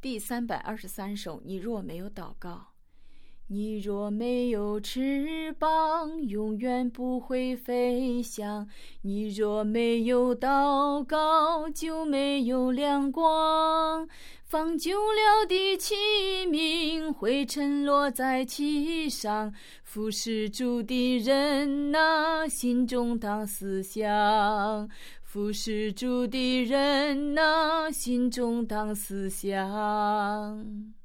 第323首，你若没有祷告。你若没有翅膀，永远不会飞翔。你若没有祷告，就没有亮光。放久了的器皿，灰尘落在其上。服侍主的人哪，心中当思想。服侍主的人哪，心中当思想。